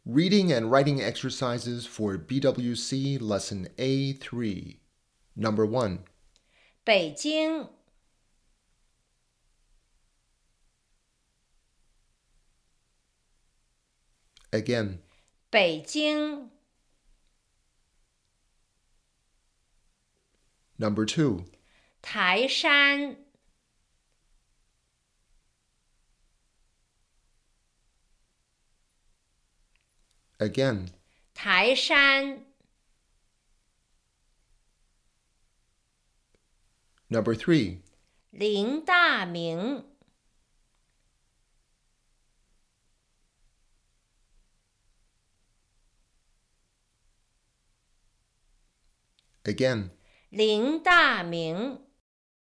Reading and writing exercises for BWC Lesson A3. Number 1. 北京 Again. 北京 Number 2. 台山 Again. 台山 Number 3. 林大明 Again. 林大明